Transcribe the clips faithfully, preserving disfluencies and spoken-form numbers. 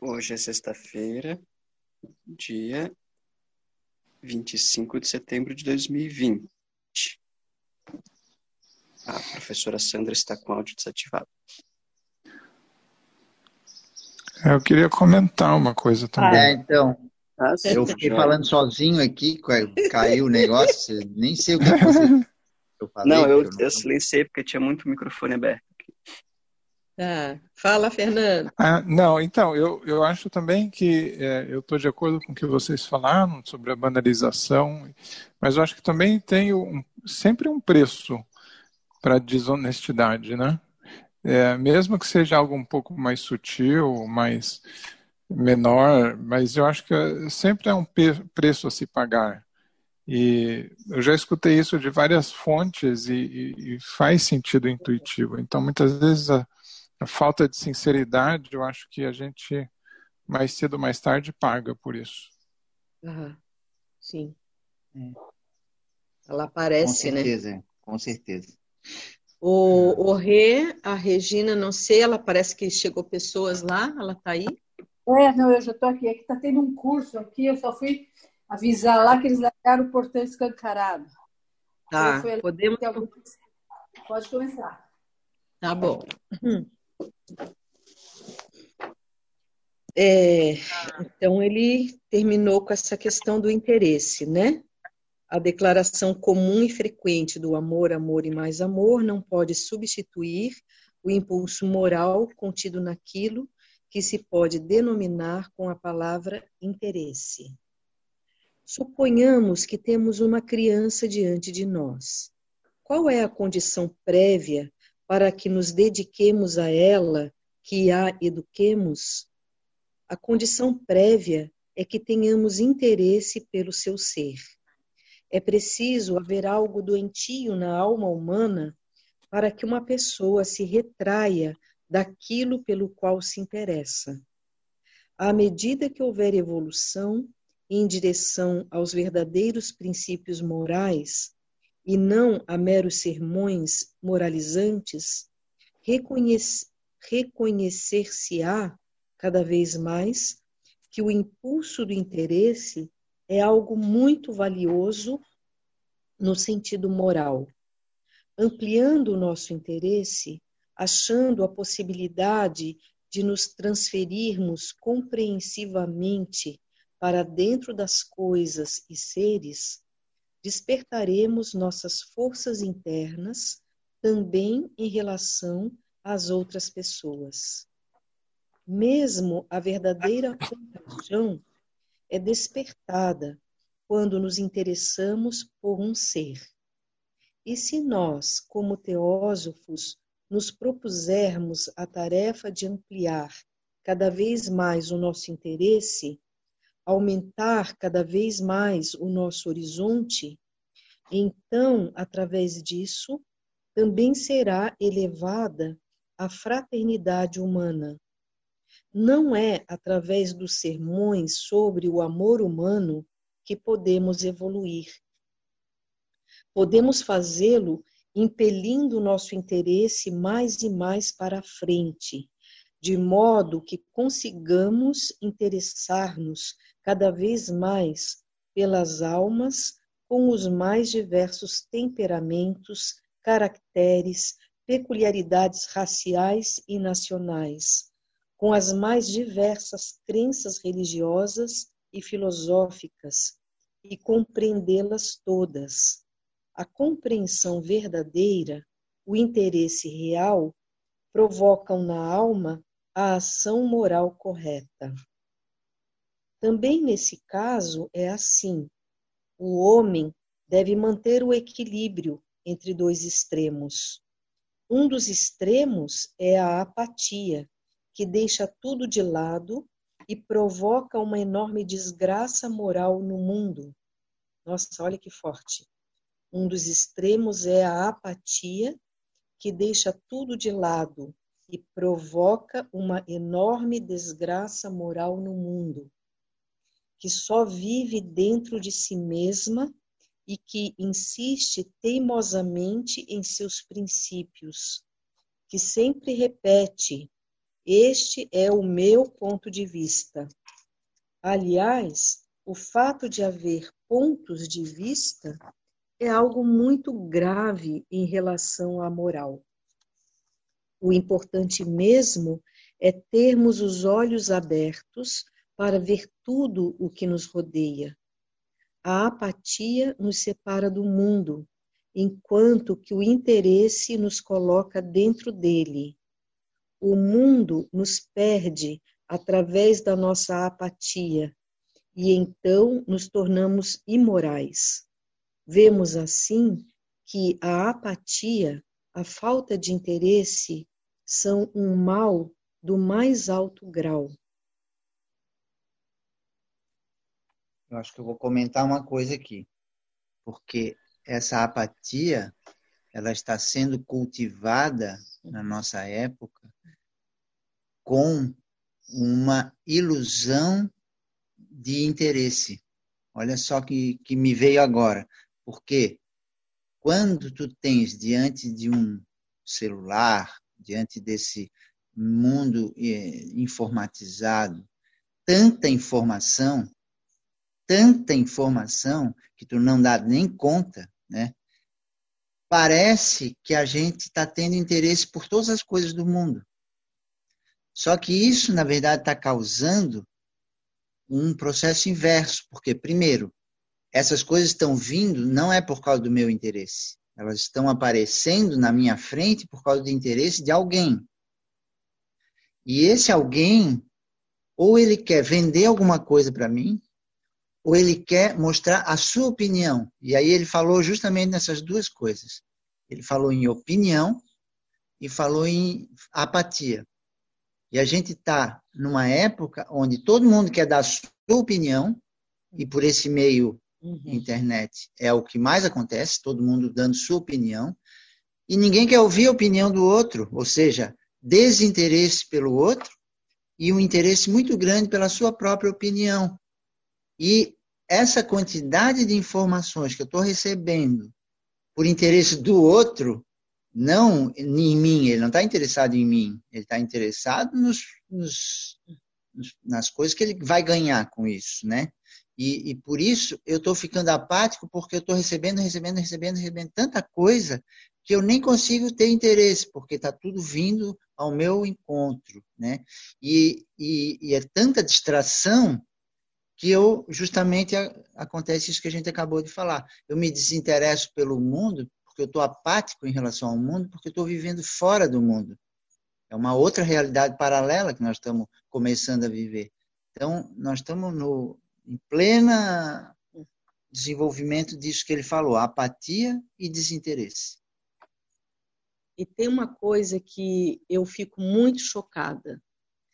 Hoje é sexta-feira, dia vinte e cinco de setembro de dois mil e vinte. A professora Sandra está com o áudio desativado. Eu queria comentar uma coisa também. É, então, Ah, sim, eu fiquei joia. falando sozinho aqui, caiu o negócio, nem sei o que, que você eu falei. Não, eu, eu não- eu silenciei porque tinha muito microfone aberto. Tá. Fala, Fernando. Ah, não, então, eu, eu acho também que é, eu estou de acordo com o que vocês falaram sobre a banalização, mas eu acho que também tem um, sempre um preço para a desonestidade, né? É, mesmo que seja algo um pouco mais sutil, mais menor, mas eu acho que sempre é um pe- preço a se pagar. E eu já escutei isso de várias fontes e, e- e faz sentido intuitivo. Então, muitas vezes a, a falta de sinceridade, eu acho que a gente mais cedo ou mais tarde paga por isso. Aham, sim. É, Ela com aparece, né? certeza, com certeza. O, o Rê, a Regina, não sei, ela parece que chegou pessoas lá, ela tá aí? É, não, eu já estou aqui. É que está tendo um curso aqui, eu só fui avisar lá que eles largaram o portão escancarado. Então, eu Tá, fui ali, podemos. tem algum- Pode começar. Tá bom. Hum. É, então, ele terminou com essa questão do interesse, né? A declaração comum e frequente do amor, amor e mais amor não pode substituir o impulso moral contido naquilo que se pode denominar com a palavra interesse. Suponhamos que temos uma criança diante de nós. Qual é a condição prévia para que nos dediquemos a ela, que a eduquemos? A condição prévia é que tenhamos interesse pelo seu ser. É preciso haver algo doentio na alma humana para que uma pessoa se retraia daquilo pelo qual se interessa. À medida que houver evolução em direção aos verdadeiros princípios morais, e não a meros sermões moralizantes, reconhece, reconhecer-se-á cada vez mais que o impulso do interesse é algo muito valioso no sentido moral. Ampliando o nosso interesse, achando a possibilidade de nos transferirmos compreensivamente para dentro das coisas e seres, despertaremos nossas forças internas também em relação às outras pessoas. Mesmo a verdadeira compaixão é despertada quando nos interessamos por um ser. E se nós, como teósofos, nos propusermos a tarefa de ampliar cada vez mais o nosso interesse, aumentar cada vez mais o nosso horizonte, então, através disso, também será elevada a fraternidade humana. Não é através dos sermões sobre o amor humano que podemos evoluir. Podemos fazê-lo impelindo o nosso interesse mais e mais para a frente, de modo que consigamos interessar-nos cada vez mais pelas almas com os mais diversos temperamentos, caracteres, peculiaridades raciais e nacionais, com as mais diversas crenças religiosas e filosóficas, e compreendê-las todas. A compreensão verdadeira, o interesse real, provocam na alma a ação moral correta. Também nesse caso é assim. O homem deve manter o equilíbrio entre dois extremos. Um dos extremos é a apatia, que deixa tudo de lado e provoca uma enorme desgraça moral no mundo. Nossa, olha que forte. Um dos extremos é a apatia, que deixa tudo de lado e provoca uma enorme desgraça moral no mundo, que só vive dentro de si mesma e que insiste teimosamente em seus princípios, que sempre repete: Este é o meu ponto de vista. Aliás, o fato de haver pontos de vista é algo muito grave em relação à moral. O importante mesmo é termos os olhos abertos para ver tudo o que nos rodeia. A apatia nos separa do mundo, enquanto que o interesse nos coloca dentro dele. O mundo nos perde através da nossa apatia, e então nos tornamos imorais. Vemos assim que a apatia, a falta de interesse, são um mal do mais alto grau. Eu acho que eu vou comentar uma coisa aqui, porque essa apatia, ela está sendo cultivada na nossa época com uma ilusão de interesse. Olha só que, que me veio agora. Porque quando tu tens diante de um celular, diante desse mundo informatizado, tanta informação, tanta informação que tu não dá nem conta, né? Parece que a gente está tendo interesse por todas as coisas do mundo. Só que isso, na verdade, está causando um processo inverso, porque, primeiro, essas coisas estão vindo não é por causa do meu interesse. Elas estão aparecendo na minha frente por causa do interesse de alguém. E esse alguém, ou ele quer vender alguma coisa para mim, ou ele quer mostrar a sua opinião. E aí ele falou justamente nessas duas coisas. Ele falou em opinião e falou em apatia. E a gente está numa época onde todo mundo quer dar a sua opinião, e por esse meio, uhum. internet, é o que mais acontece, todo mundo dando sua opinião, e ninguém quer ouvir a opinião do outro, ou seja, desinteresse pelo outro e um interesse muito grande pela sua própria opinião. E essa quantidade de informações que eu estou recebendo por interesse do outro, não em mim, ele não está interessado em mim, ele está interessado nos, nos, nos, nas coisas que ele vai ganhar com isso, né? E, e por isso eu estou ficando apático, porque eu estou recebendo, recebendo, recebendo, recebendo tanta coisa que eu nem consigo ter interesse, porque está tudo vindo ao meu encontro, né? E, e, e é tanta distração que eu, justamente, acontece isso que a gente acabou de falar. Eu me desinteresso pelo mundo, porque eu estou apático em relação ao mundo, porque eu estou vivendo fora do mundo. É uma outra realidade paralela que nós estamos começando a viver. Então, nós estamos no, em pleno desenvolvimento disso que ele falou, apatia e desinteresse. E tem uma coisa que eu fico muito chocada.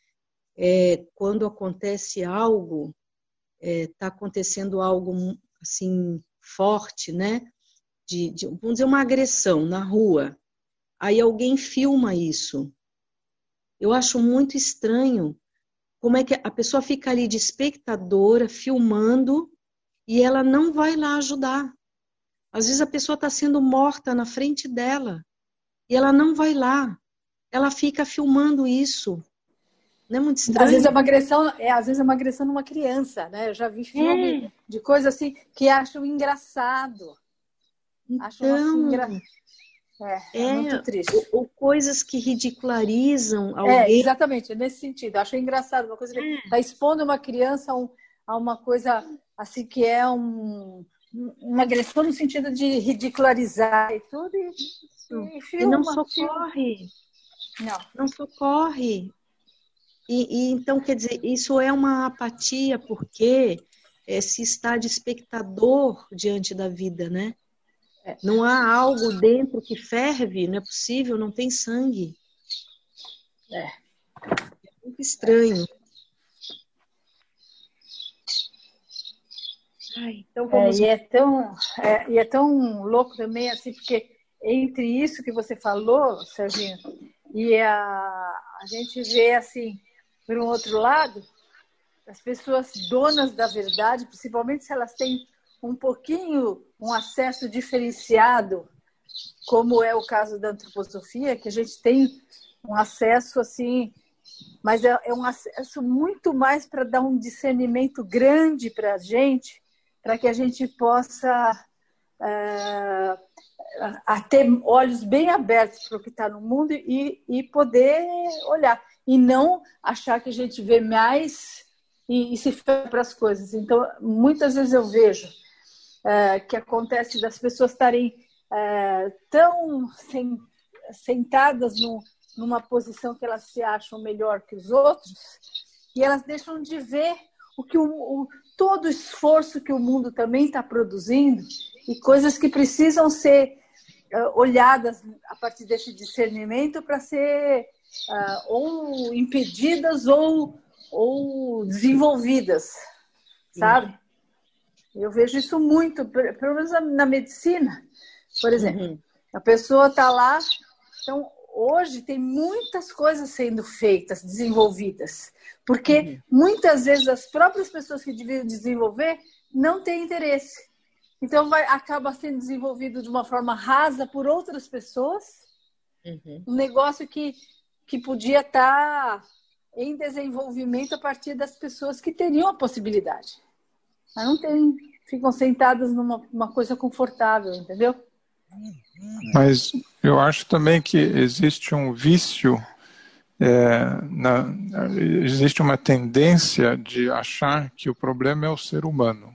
É, quando acontece algo, está é, acontecendo algo assim forte, né? De, de, vamos dizer, uma agressão na rua. Aí alguém filma isso. Eu acho muito estranho como é que a pessoa fica ali de espectadora, filmando, e ela não vai lá ajudar. Às vezes a pessoa está sendo morta na frente dela, e ela não vai lá. Ela fica filmando isso. Não é muito estranho? Às vezes é uma agressão, é, às vezes é uma agressão numa criança, né? Eu já vi filme é. de coisas assim que acham engraçado. Então, acham assim, engra... é, é, é muito triste. Ou, ou coisas que ridicularizam alguém. É, exatamente, é nesse sentido. Acho engraçado, uma coisa que está é. expondo uma criança a, um, a uma coisa assim que é um, uma agressão no sentido de ridicularizar e tudo. E, e, filma, e não socorre. Filma. Não. Não socorre. E, e, então, quer dizer, isso é uma apatia, porque é, se está de espectador diante da vida, né? É, não há algo dentro que ferve, não é possível, não tem sangue. É, é muito estranho. Ai, então vamos... é, e, é tão, é, e é tão louco também, assim, porque entre isso que você falou, Serginho, e a, a gente vê, assim, por um outro lado, as pessoas donas da verdade, principalmente se elas têm um pouquinho, um acesso diferenciado, como é o caso da antroposofia, que a gente tem um acesso, assim, mas é, é um acesso muito mais para dar um discernimento grande para a gente, para que a gente possa é, a ter olhos bem abertos para o que está no mundo e, e poder olhar. E não achar que a gente vê mais e, e se fecha para as coisas. Então, muitas vezes eu vejo é, que acontece das pessoas estarem é, tão sem, sentadas no, numa posição que elas se acham melhor que os outros e elas deixam de ver o que o, o, todo o esforço que o mundo também está produzindo e coisas que precisam ser uh, olhadas a partir desse discernimento para ser uh, ou impedidas ou, ou desenvolvidas, sabe? Eu vejo isso muito, pelo menos na medicina, por exemplo. Uhum. A pessoa está lá, então hoje tem muitas coisas sendo feitas, desenvolvidas, porque uhum. muitas vezes as próprias pessoas que deviam desenvolver não têm interesse. Então vai, acaba sendo desenvolvido de uma forma rasa por outras pessoas, uhum. um negócio que, que podia estar em desenvolvimento a partir das pessoas que teriam a possibilidade. Mas não tem, ficam sentadas numa uma coisa confortável, entendeu? Mas eu acho também que existe um vício, é, na, existe uma tendência de achar que o problema é o ser humano.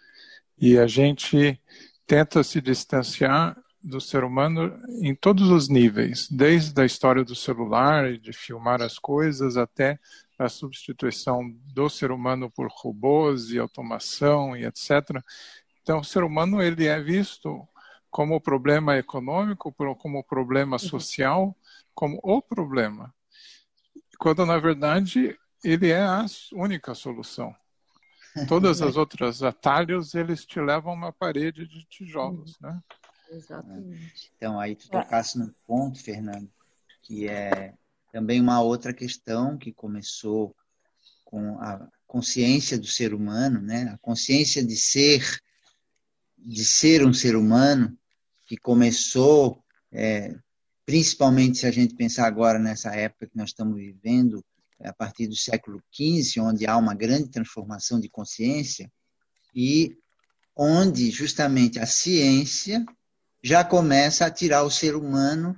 E a gente tenta se distanciar do ser humano em todos os níveis, desde a história do celular, de filmar as coisas, até a substituição do ser humano por robôs e automação e etcétera. Então, o ser humano ele é visto como problema econômico, como problema social, como o problema, quando, na verdade, ele é a única solução. Todas as outras atalhos, eles te levam a uma parede de tijolos, né? Exatamente. Então, aí tu tocasse no ponto, Fernando, que é também uma outra questão que começou com a consciência do ser humano, né? A consciência de ser, de ser um ser humano, que começou, é, principalmente se a gente pensar agora nessa época que nós estamos vivendo, a partir do século quinze, onde há uma grande transformação de consciência e onde justamente a ciência já começa a tirar o ser humano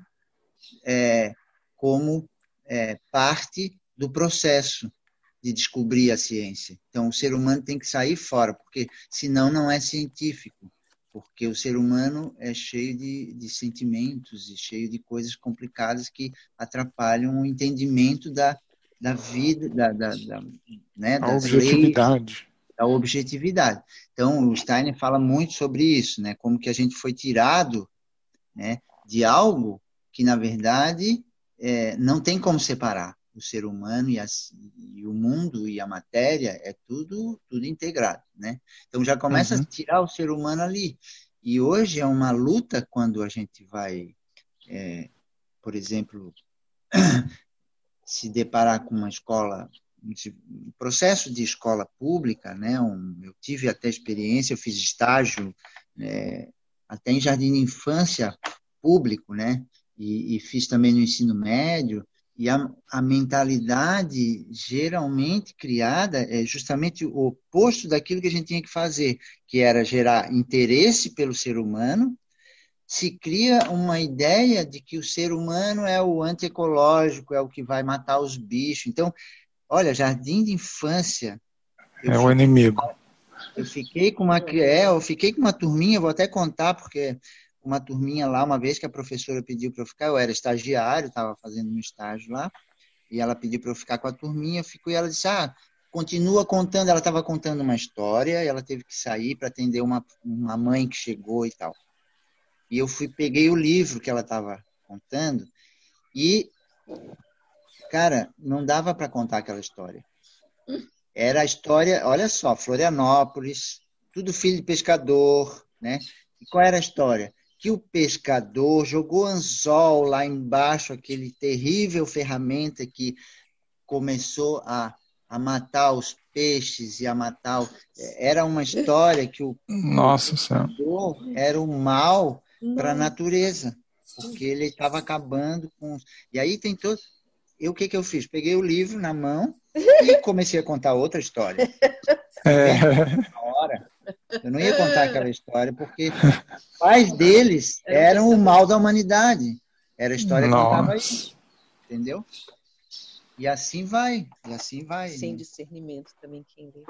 é, como é, parte do processo de descobrir a ciência. Então, o ser humano tem que sair fora, porque senão não é científico, porque o ser humano é cheio de, de sentimentos e cheio de coisas complicadas que atrapalham o entendimento da da vida, da, da, da, né, a objetividade. Leis, da objetividade. Então, o Steiner fala muito sobre isso, né, como que a gente foi tirado, né, de algo que, na verdade, é, não tem como separar o ser humano e, as, e o mundo e a matéria, é tudo, tudo integrado, né? Então, já começa uhum. a tirar o ser humano ali. E hoje é uma luta quando a gente vai, é, por exemplo... se deparar com uma escola, um processo de escola pública, né? Um, eu tive até experiência, eu fiz estágio é, até em jardim de infância público, né? E, e fiz também no ensino médio, e a, a mentalidade geralmente criada é justamente o oposto daquilo que a gente tinha que fazer, que era gerar interesse pelo ser humano. Se cria uma ideia de que o ser humano é o antiecológico, é o que vai matar os bichos. Então, olha, jardim de infância... É o inimigo. Eu fiquei com uma, é, eu fiquei com uma turminha, vou até contar, porque uma turminha lá, uma vez que a professora pediu para eu ficar, eu era estagiário, estava fazendo um estágio lá, e ela pediu para eu ficar com a turminha, eu fico, e ela disse, ah, continua contando, ela estava contando uma história, e ela teve que sair para atender uma, uma mãe que chegou e tal. E eu fui, peguei o livro que ela estava contando e, cara, não dava para contar aquela história. Era a história, olha só, Florianópolis, tudo filho de pescador, né? E qual era a história? Que o pescador jogou anzol lá embaixo, aquele terrível ferramenta que começou a, a matar os peixes e a matar... O... Era uma história que o, Nossa, o pescador era o mal... para a natureza, porque ele estava acabando com... E aí tem todo... E o que, que eu fiz? Peguei o livro na mão e comecei a contar outra história. É. Na hora. Eu não ia contar aquela história, porque os pais deles eram o mal da humanidade. Era a história que contava isso. Entendeu? E assim vai. E assim vai. Sem discernimento também, quem lê.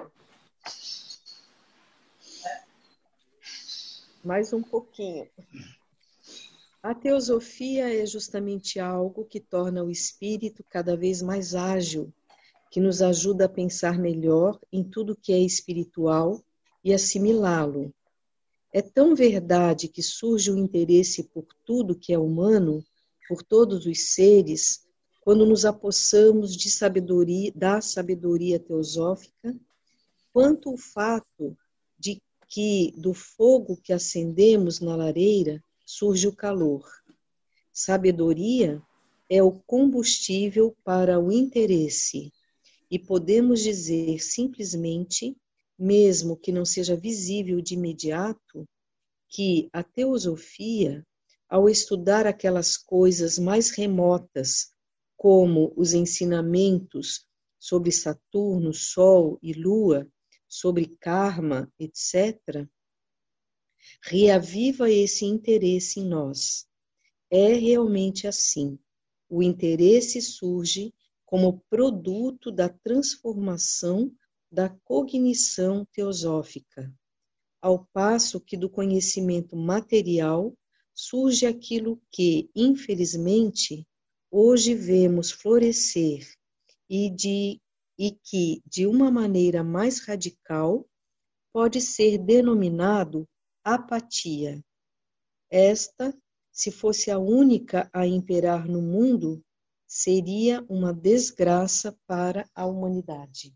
Mais um pouquinho. A teosofia é justamente algo que torna o espírito cada vez mais ágil, que nos ajuda a pensar melhor em tudo que é espiritual e assimilá-lo. É tão verdade que surge o interesse por tudo que é humano, por todos os seres, quando nos apossamos de sabedoria, da sabedoria teosófica, quanto o fato de que do fogo que acendemos na lareira surge o calor. Sabedoria é o combustível para o interesse, e podemos dizer simplesmente, mesmo que não seja visível de imediato, que a teosofia, ao estudar aquelas coisas mais remotas, como os ensinamentos sobre Saturno, Sol e Lua, sobre karma, etcétera, reaviva esse interesse em nós. É realmente assim. O interesse surge como produto da transformação da cognição teosófica, ao passo que do conhecimento material surge aquilo que, infelizmente, hoje vemos florescer e, de, e que, de uma maneira mais radical, pode ser denominado apatia. Esta, se fosse a única a imperar no mundo, seria uma desgraça para a humanidade.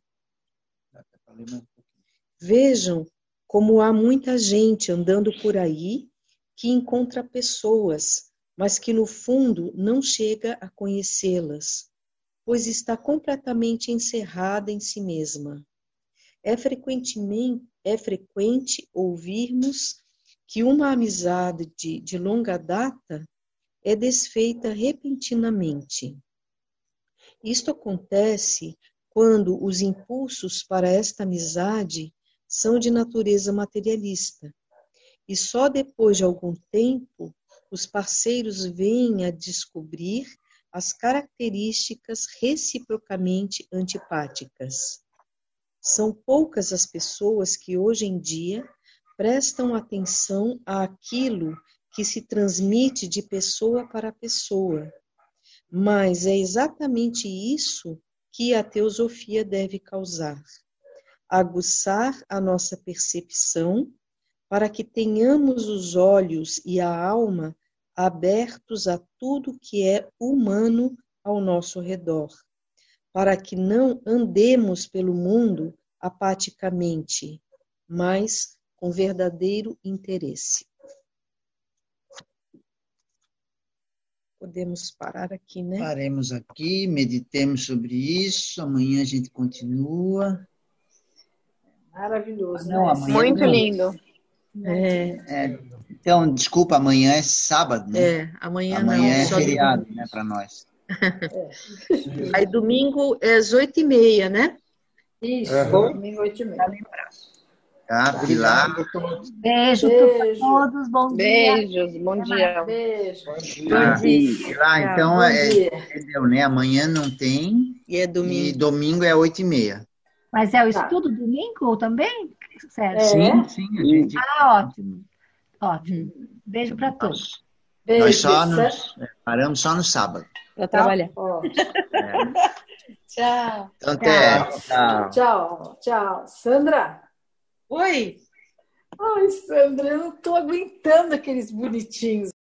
Vejam como há muita gente andando por aí que encontra pessoas, mas que no fundo não chega a conhecê-las, pois está completamente encerrada em si mesma. É frequentemente, é frequente ouvirmos que uma amizade de, de longa data é desfeita repentinamente. Isto acontece quando os impulsos para esta amizade são de natureza materialista, e só depois de algum tempo os parceiros vêm a descobrir as características reciprocamente antipáticas. São poucas as pessoas que hoje em dia prestam atenção àquilo que se transmite de pessoa para pessoa, mas é exatamente isso que a teosofia deve causar. Aguçar a nossa percepção para que tenhamos os olhos e a alma abertos a tudo que é humano ao nosso redor, para que não andemos pelo mundo apaticamente, mas com verdadeiro interesse. Podemos parar aqui, né? Paremos aqui, meditemos sobre isso, amanhã a gente continua. Maravilhoso. Não, né? amanhã Muito não. lindo. É, É, então, desculpa, amanhã é sábado, né? é amanhã, Amanhã não, é só feriado, domingo. né, para nós. Aí domingo é às oito e meia, né? Isso, Uhum. domingo oito e meia. Tá, Pilar? Beijo, Beijo. para todos, bom dia. Beijos, bom dia. Beijo. Pilar, dia. Pilar, então, Bom é, dia. entendeu, né? Amanhã não tem E é domingo. e domingo é oito e meia. Mas é o Tá. estudo domingo também, Sérgio? É. Sim, sim, a gente... Ah, ótimo. Ótimo. Beijo para todos. Beijo. Nós só Cé- nos, é, paramos só no sábado. Para trabalhar. Ó, É. Tchau. Então, até. Tchau. Tchau, tchau. Sandra? Oi. Ai, Sandra, eu não estou aguentando aqueles bonitinhos.